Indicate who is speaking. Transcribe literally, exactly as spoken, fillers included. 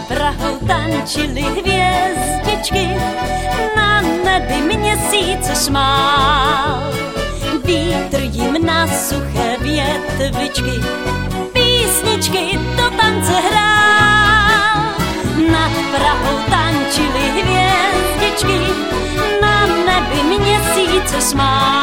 Speaker 1: Prahou tančily hvězdičky, na nebi měsíce smál. Vítr jim na suché větvičky písničky do tance hrál. Nad Prahou tančily hvězdičky, na nebi měsíce smál.